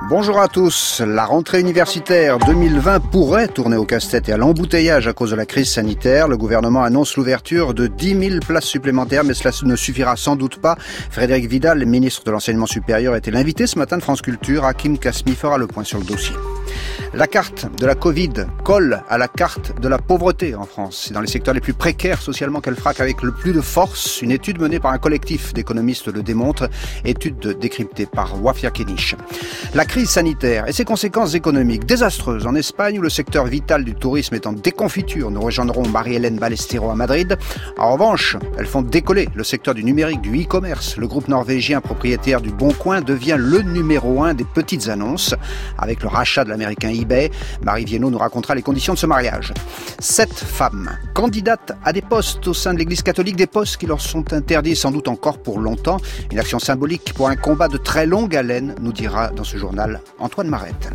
Bonjour à tous. La rentrée universitaire 2020 pourrait tourner au casse-tête et à l'embouteillage à cause de la crise sanitaire. Le gouvernement annonce l'ouverture de 10 000 places supplémentaires, mais cela ne suffira sans doute pas. Frédéric Vidal, ministre de l'Enseignement supérieur, était l'invité ce matin de France Culture. Hakim Kasmi fera le point sur le dossier. La carte de la Covid colle à la carte de la pauvreté en France. C'est dans les secteurs les plus précaires socialement qu'elle frappe avec le plus de force. Une étude menée par un collectif d'économistes le démontre. Étude décryptée par Wafia Kenish. La crise sanitaire et ses conséquences économiques désastreuses en Espagne où le secteur vital du tourisme est en déconfiture. Nous rejoindrons Marie-Hélène Ballestero à Madrid. En revanche, elles font décoller le secteur du numérique, du e-commerce. Le groupe norvégien propriétaire du Bon Coin devient le numéro 1 des petites annonces. Avec le rachat de l'américain eBay, Marie Viennot nous racontera les conditions de ce mariage. 7 femmes candidates à des postes au sein de l'Église catholique, des postes qui leur sont interdits sans doute encore pour longtemps. Une action symbolique pour un combat de très longue haleine, nous dira dans ce journal Antoine Marette.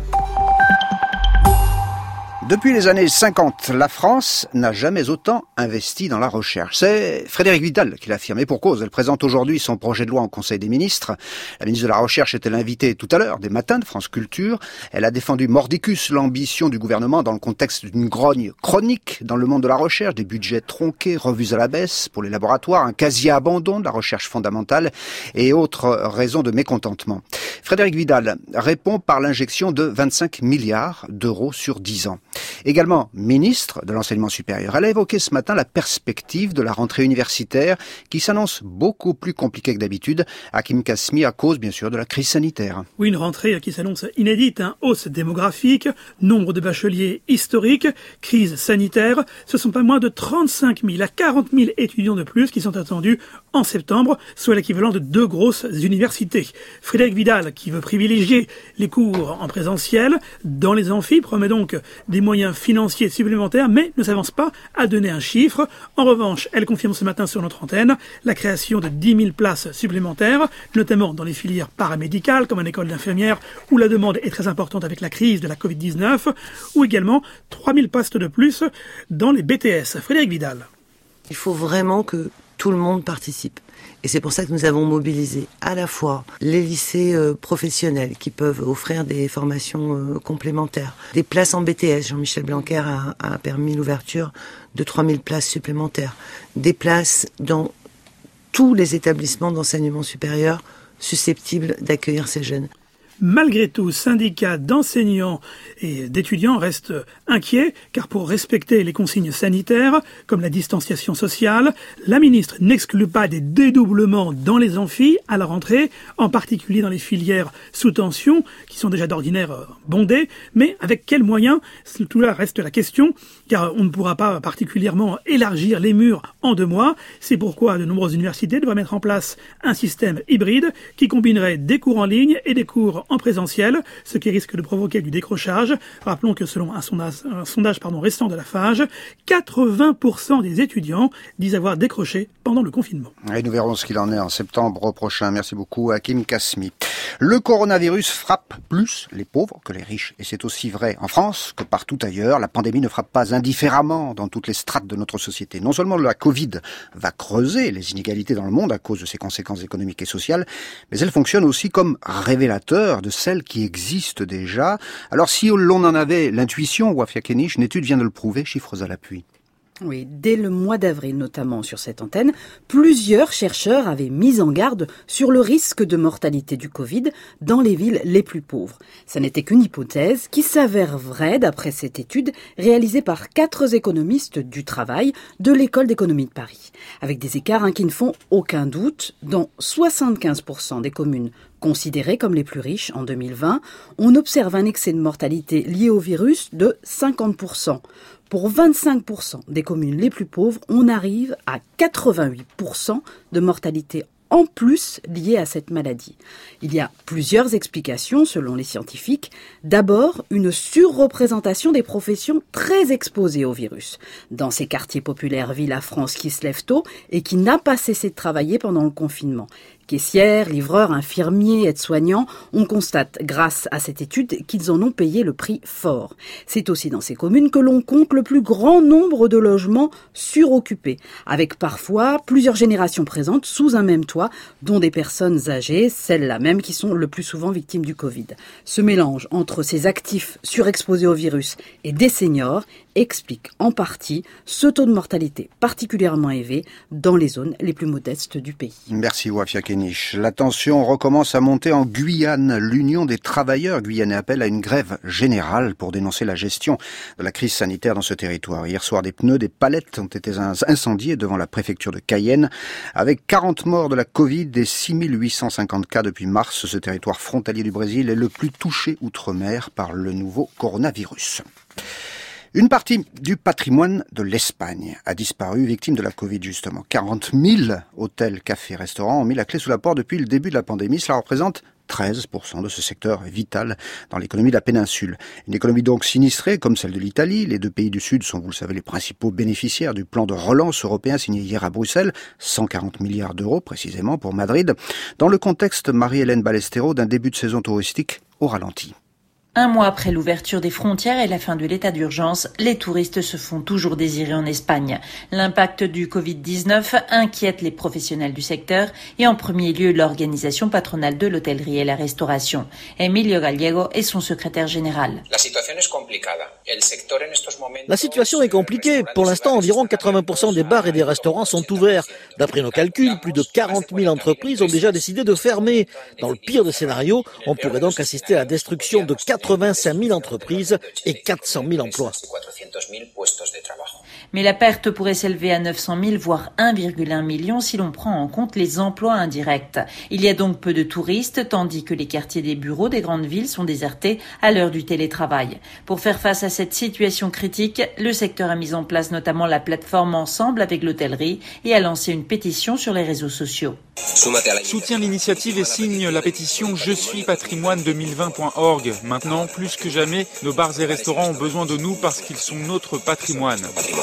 Depuis les années 50, la France n'a jamais autant investi dans la recherche. C'est Frédéric Vidal qui l'affirme, et pour cause. Elle présente aujourd'hui son projet de loi en Conseil des ministres. La ministre de la Recherche était l'invitée tout à l'heure des matins de France Culture. Elle a défendu mordicus l'ambition du gouvernement dans le contexte d'une grogne chronique dans le monde de la recherche, des budgets tronqués, revus à la baisse pour les laboratoires, un quasi-abandon de la recherche fondamentale et autres raisons de mécontentement. Frédéric Vidal répond par l'injection de 25 milliards d'euros sur 10 ans. Également ministre de l'Enseignement supérieur. Elle a évoqué ce matin la perspective de la rentrée universitaire qui s'annonce beaucoup plus compliquée que d'habitude. Hakim Kasmi à cause, bien sûr, de la crise sanitaire. Oui, une rentrée qui s'annonce inédite. Hausse démographique, nombre de bacheliers historique, crise sanitaire. Ce sont pas moins de 35 000 à 40 000 étudiants de plus qui sont attendus en septembre, soit l'équivalent de 2 grosses universités. Frédéric Vidal, qui veut privilégier les cours en présentiel dans les amphis, promet donc des moyens financiers supplémentaires, mais ne s'avance pas à donner un chiffre. En revanche, elle confirme ce matin sur notre antenne la création de 10 000 places supplémentaires, notamment dans les filières paramédicales, comme en école d'infirmière, où la demande est très importante avec la crise de la Covid-19, ou également 3 000 postes de plus dans les BTS. Frédéric Vidal. Il faut vraiment que tout le monde participe. Et c'est pour ça que nous avons mobilisé à la fois les lycées professionnels qui peuvent offrir des formations complémentaires, des places en BTS. Jean-Michel Blanquer a permis l'ouverture de 3000 places supplémentaires, des places dans tous les établissements d'enseignement supérieur susceptibles d'accueillir ces jeunes. Malgré tout, syndicats d'enseignants et d'étudiants restent inquiets, car pour respecter les consignes sanitaires, comme la distanciation sociale, la ministre n'exclut pas des dédoublements dans les amphis à la rentrée, en particulier dans les filières sous tension, qui sont déjà d'ordinaire bondées, mais avec quels moyens? Tout là reste la question, car on ne pourra pas particulièrement élargir les murs en 2 mois. C'est pourquoi de nombreuses universités doivent mettre en place un système hybride qui combinerait des cours en ligne et des cours en présentiel, ce qui risque de provoquer du décrochage. Rappelons que selon un sondage récent de la FAGE, 80% des étudiants disent avoir décroché pendant le confinement. Et nous verrons ce qu'il en est en septembre prochain. Merci beaucoup Hakim Kasmi. Le coronavirus frappe plus les pauvres que les riches. Et c'est aussi vrai en France que partout ailleurs. La pandémie ne frappe pas indifféremment dans toutes les strates de notre société. Non seulement la Covid va creuser les inégalités dans le monde à cause de ses conséquences économiques et sociales, mais elle fonctionne aussi comme révélateur de celles qui existent déjà. Alors si l'on en avait l'intuition, Wafia Kenish, une étude vient de le prouver, chiffres à l'appui. Oui, dès le mois d'avril notamment sur cette antenne, plusieurs chercheurs avaient mis en garde sur le risque de mortalité du Covid dans les villes les plus pauvres. Ça n'était qu'une hypothèse qui s'avère vraie d'après cette étude réalisée par 4 économistes du travail de l'École d'économie de Paris. Avec des écarts qui ne font aucun doute, dans 75% des communes considérées comme les plus riches en 2020, on observe un excès de mortalité lié au virus de 50%. Pour 25% des communes les plus pauvres, on arrive à 88% de mortalité en plus liée à cette maladie. Il y a plusieurs explications selon les scientifiques. D'abord, une surreprésentation des professions très exposées au virus. Dans ces quartiers populaires vit la France qui se lève tôt et qui n'a pas cessé de travailler pendant le confinement. Caissières, livreurs, infirmiers, aides-soignants, on constate grâce à cette étude qu'ils en ont payé le prix fort. C'est aussi dans ces communes que l'on compte le plus grand nombre de logements suroccupés, avec parfois plusieurs générations présentes sous un même toit, dont des personnes âgées, celles-là même qui sont le plus souvent victimes du Covid. Ce mélange entre ces actifs surexposés au virus et des seniors explique en partie ce taux de mortalité particulièrement élevé dans les zones les plus modestes du pays. Merci Wafia Kenich. La tension recommence à monter en Guyane. L'Union des travailleurs guyanais appelle à une grève générale pour dénoncer la gestion de la crise sanitaire dans ce territoire. Hier soir, des pneus, des palettes ont été incendiés devant la préfecture de Cayenne. Avec 40 morts de la Covid et 6850 cas depuis mars, ce territoire frontalier du Brésil est le plus touché outre-mer par le nouveau coronavirus. Une partie du patrimoine de l'Espagne a disparu, victime de la Covid justement. 40 000 hôtels, cafés, restaurants ont mis la clé sous la porte depuis le début de la pandémie. Cela représente 13% de ce secteur vital dans l'économie de la péninsule. Une économie donc sinistrée comme celle de l'Italie. Les deux pays du Sud sont, vous le savez, les principaux bénéficiaires du plan de relance européen signé hier à Bruxelles. 140 milliards d'euros précisément pour Madrid. Dans le contexte, Marie-Hélène Ballesteros, d'un début de saison touristique au ralenti. Un mois après l'ouverture des frontières et la fin de l'état d'urgence, les touristes se font toujours désirer en Espagne. L'impact du Covid-19 inquiète les professionnels du secteur et en premier lieu l'organisation patronale de l'hôtellerie et la restauration. Emilio Gallego est son secrétaire général. La situation est compliquée. Pour l'instant, environ 80% des bars et des restaurants sont ouverts. D'après nos calculs, plus de 40 000 entreprises ont déjà décidé de fermer. Dans le pire des scénarios, on pourrait donc assister à la destruction de 85 000 entreprises et 400 000 emplois. Mais la perte pourrait s'élever à 900 000, voire 1,1 million si l'on prend en compte les emplois indirects. Il y a donc peu de touristes, tandis que les quartiers des bureaux des grandes villes sont désertés à l'heure du télétravail. Pour faire face à cette situation critique, le secteur a mis en place notamment la plateforme Ensemble avec l'hôtellerie et a lancé une pétition sur les réseaux sociaux. Soutiens l'initiative et signe la pétition Je suis patrimoine 2020.org. Maintenant, plus que jamais, nos bars et restaurants ont besoin de nous parce qu'ils sont notre patrimoine.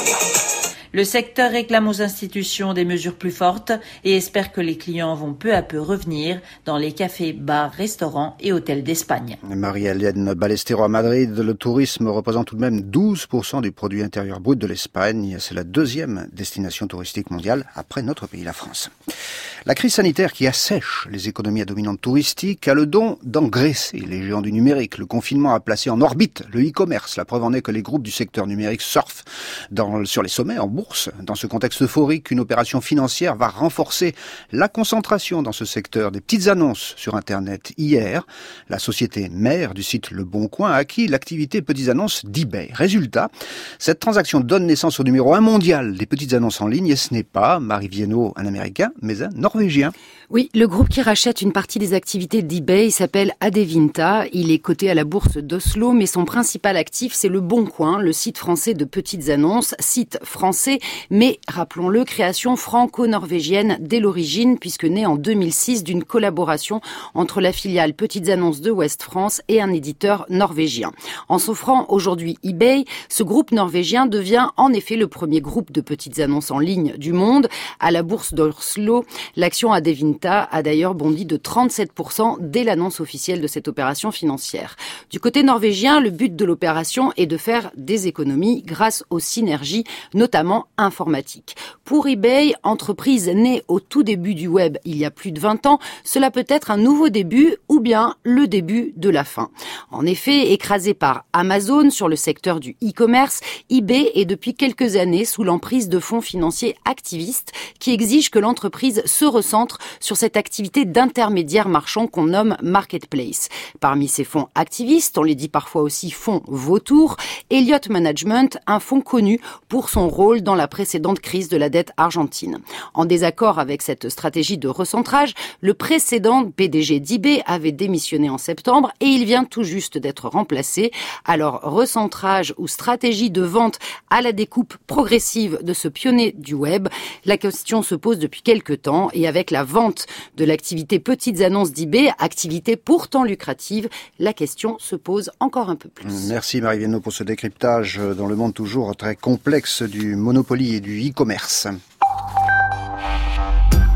Le secteur réclame aux institutions des mesures plus fortes et espère que les clients vont peu à peu revenir dans les cafés, bars, restaurants et hôtels d'Espagne. Marie-Hélène Ballesteros à Madrid, le tourisme représente tout de même 12% du produit intérieur brut de l'Espagne. C'est la deuxième destination touristique mondiale après notre pays, la France. La crise sanitaire qui assèche les économies à dominante touristique a le don d'engraisser les géants du numérique. Le confinement a placé en orbite le e-commerce. La preuve en est que les groupes du secteur numérique surfent sur les sommets en bourse. Dans ce contexte euphorique, une opération financière va renforcer la concentration dans ce secteur des petites annonces sur Internet. Hier, la société mère du site Le Bon Coin a acquis l'activité petites annonces d'eBay. Résultat, cette transaction donne naissance au numéro 1 mondial des petites annonces en ligne et ce n'est pas, Marie Viennot, un Américain, mais un Norvégien. Oui, le groupe qui rachète une partie des activités d'eBay s'appelle Adevinta. Il est coté à la bourse d'Oslo, mais son principal actif, c'est Le Bon Coin, le site français de petites annonces, site français, mais rappelons-le, création franco-norvégienne dès l'origine, puisque née en 2006 d'une collaboration entre la filiale Petites Annonces de Ouest France et un éditeur norvégien. En s'offrant aujourd'hui eBay, ce groupe norvégien devient en effet le premier groupe de petites annonces en ligne du monde. À la bourse d'Oslo, l'action Adevinta a d'ailleurs bondi de 37% dès l'annonce officielle de cette opération financière. Du côté norvégien, le but de l'opération est de faire des économies grâce aux synergies, notamment informatiques. Pour eBay, entreprise née au tout début du web il y a plus de 20 ans, cela peut être un nouveau début ou bien le début de la fin. En effet, écrasé par Amazon sur le secteur du e-commerce, eBay est depuis quelques années sous l'emprise de fonds financiers activistes qui exigent que l'entreprise se recentre sur cette activité d'intermédiaire marchand qu'on nomme marketplace. Parmi ces fonds activistes, on les dit parfois aussi fonds vautours, Elliott Management, un fonds connu pour son rôle dans la précédente crise de la dette argentine. En désaccord avec cette stratégie de recentrage, le précédent PDG d'eBay avait démissionné en septembre et il vient tout juste d'être remplacé. Alors, recentrage ou stratégie de vente à la découpe progressive de ce pionnier du web, la question se pose depuis quelques temps et avec la vente de l'activité petites annonces d'eBay, activité pourtant lucrative, la question se pose encore un peu plus. Merci Marie Viennot pour ce décryptage dans le monde toujours très complexe du Monopoly et du e-commerce.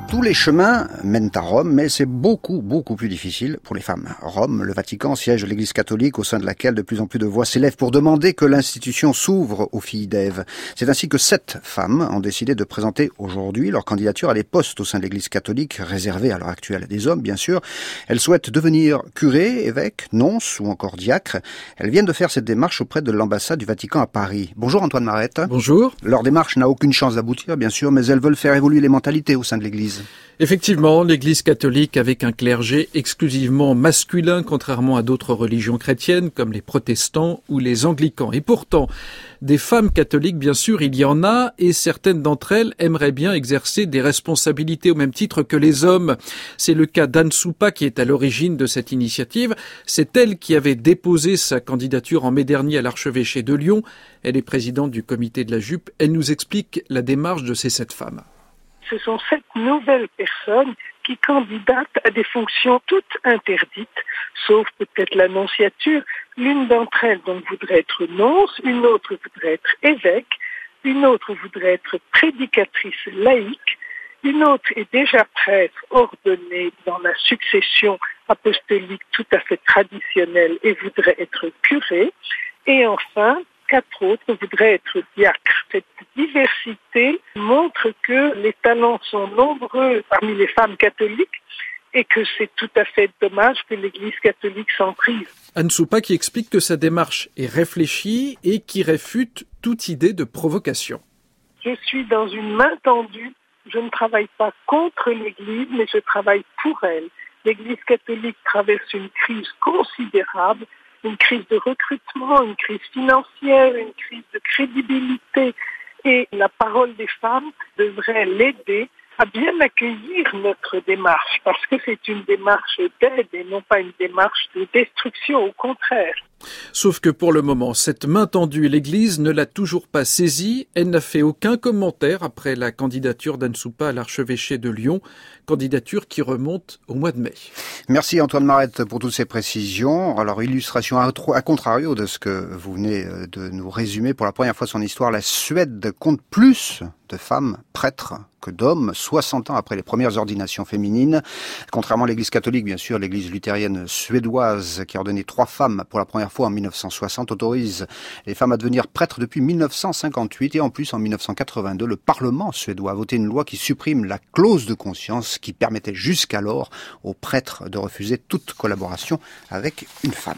Tous les chemins mènent à Rome, mais c'est beaucoup plus difficile pour les femmes. Rome, le Vatican, siège de l'Église catholique au sein de laquelle de plus en plus de voix s'élèvent pour demander que l'institution s'ouvre aux filles d'Ève. C'est ainsi que 7 femmes ont décidé de présenter aujourd'hui leur candidature à des postes au sein de l'Église catholique, réservés à l'heure actuelle à des hommes, bien sûr. Elles souhaitent devenir curés, évêques, nonces ou encore diacres. Elles viennent de faire cette démarche auprès de l'ambassade du Vatican à Paris. Bonjour Antoine Marette. Bonjour. Leur démarche n'a aucune chance d'aboutir, bien sûr, mais elles veulent faire évoluer les mentalités au sein de l'Église. Effectivement, l'Église catholique avec un clergé exclusivement masculin, contrairement à d'autres religions chrétiennes comme les protestants ou les anglicans. Et pourtant, des femmes catholiques, bien sûr, il y en a, et certaines d'entre elles aimeraient bien exercer des responsabilités au même titre que les hommes. C'est le cas d'Anne Soupa qui est à l'origine de cette initiative. C'est elle qui avait déposé sa candidature en mai dernier à l'archevêché de Lyon. Elle est présidente du comité de la jupe. Elle nous explique la démarche de ces 7 femmes. Ce sont 7 nouvelles personnes qui candidatent à des fonctions toutes interdites, sauf peut-être l'annonciature. L'une d'entre elles donc voudrait être nonce, une autre voudrait être évêque, une autre voudrait être prédicatrice laïque, une autre est déjà prêtre ordonnée dans la succession apostolique tout à fait traditionnelle et voudrait être curée, et enfin 4 autres voudraient être diacres. Cette diversité montre que les talents sont nombreux parmi les femmes catholiques et que c'est tout à fait dommage que l'Église catholique s'en prive. Anne Soupa qui explique que sa démarche est réfléchie et qui réfute toute idée de provocation. Je suis dans une main tendue. Je ne travaille pas contre l'Église, mais je travaille pour elle. L'Église catholique traverse une crise considérable, une crise de recrutement, une crise financière, une crise de crédibilité. Et la parole des femmes devrait l'aider à bien accueillir notre démarche, parce que c'est une démarche d'aide et non pas une démarche de destruction, au contraire. Sauf que pour le moment, cette main tendue, l'Église ne l'a toujours pas saisie. Elle n'a fait aucun commentaire après la candidature d'Anne Soupa à l'archevêché de Lyon, candidature qui remonte au mois de mai. Merci Antoine Marette pour toutes ces précisions. Alors, illustration à contrario de ce que vous venez de nous résumer, pour la première fois de son histoire, la Suède compte plus de femmes prêtres que d'hommes, 60 ans après les premières ordinations féminines. Contrairement à l'Église catholique, bien sûr, l'Église luthérienne suédoise, qui a ordonné 3 femmes pour la première fois en 1960, autorise les femmes à devenir prêtres depuis 1958. Et en plus, en 1982, le Parlement suédois a voté une loi qui supprime la clause de conscience qui permettait jusqu'alors aux prêtres de refuser toute collaboration avec une femme.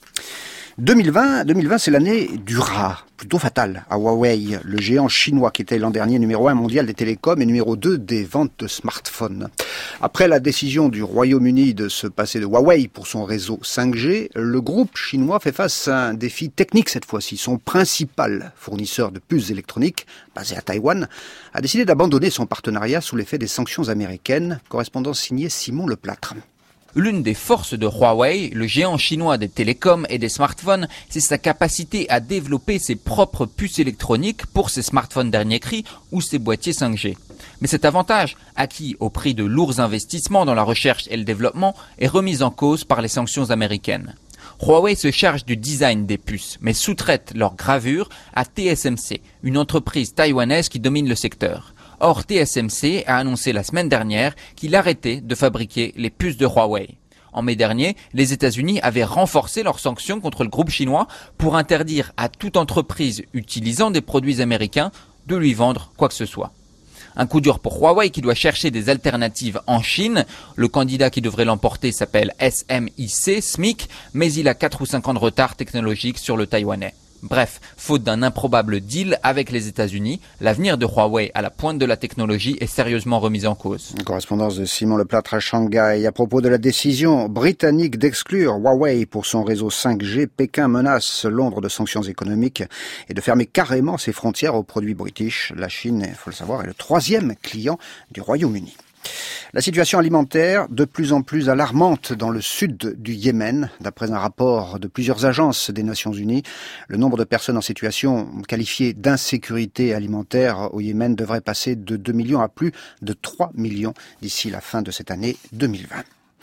2020, c'est l'année du rat, plutôt fatal, à Huawei, le géant chinois qui était l'an dernier numéro 1 mondial des télécoms et numéro 2 des ventes de smartphones. Après la décision du Royaume-Uni de se passer de Huawei pour son réseau 5G, le groupe chinois fait face à un défi technique cette fois-ci. Son principal fournisseur de puces électroniques, basé à Taïwan, a décidé d'abandonner son partenariat sous l'effet des sanctions américaines. Correspondance signée Simon Leplâtre. L'une des forces de Huawei, le géant chinois des télécoms et des smartphones, c'est sa capacité à développer ses propres puces électroniques pour ses smartphones dernier cri ou ses boîtiers 5G. Mais cet avantage, acquis au prix de lourds investissements dans la recherche et le développement, est remis en cause par les sanctions américaines. Huawei se charge du design des puces, mais sous-traite leur gravure à TSMC, une entreprise taïwanaise qui domine le secteur. Or, TSMC a annoncé la semaine dernière qu'il arrêtait de fabriquer les puces de Huawei. En mai dernier, les États-Unis avaient renforcé leurs sanctions contre le groupe chinois pour interdire à toute entreprise utilisant des produits américains de lui vendre quoi que ce soit. Un coup dur pour Huawei qui doit chercher des alternatives en Chine. Le candidat qui devrait l'emporter s'appelle SMIC, mais il a 4 ou 5 ans de retard technologique sur le taïwanais. Bref, faute d'un improbable deal avec les États-Unis, l'avenir de Huawei à la pointe de la technologie est sérieusement remis en cause. Une correspondance de Simon Leplâtre à Shanghai. À propos de la décision britannique d'exclure Huawei pour son réseau 5G, Pékin menace Londres de sanctions économiques et de fermer carrément ses frontières aux produits british. La Chine, il faut le savoir, est le 3e client du Royaume-Uni. La situation alimentaire de plus en plus alarmante dans le sud du Yémen. D'après un rapport de plusieurs agences des Nations Unies, le nombre de personnes en situation qualifiée d'insécurité alimentaire au Yémen devrait passer de 2 millions à plus de 3 millions d'ici la fin de cette année 2020.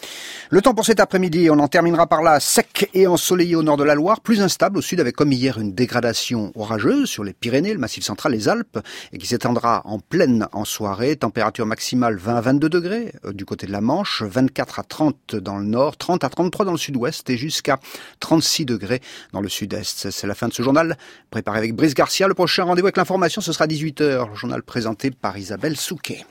Le temps pour cet après-midi, on en terminera par là, sec et ensoleillé au nord de la Loire, plus instable au sud avec comme hier une dégradation orageuse sur les Pyrénées, le Massif central, les Alpes, et qui s'étendra en pleine en soirée. Température maximale 20 à 22 degrés du côté de la Manche, 24 à 30 dans le nord, 30 à 33 dans le sud-ouest et jusqu'à 36 degrés dans le sud-est. C'est la fin de ce journal préparé avec Brice Garcia. Le prochain rendez-vous avec l'information, ce sera 18h. Le journal présenté par Isabelle Souquet.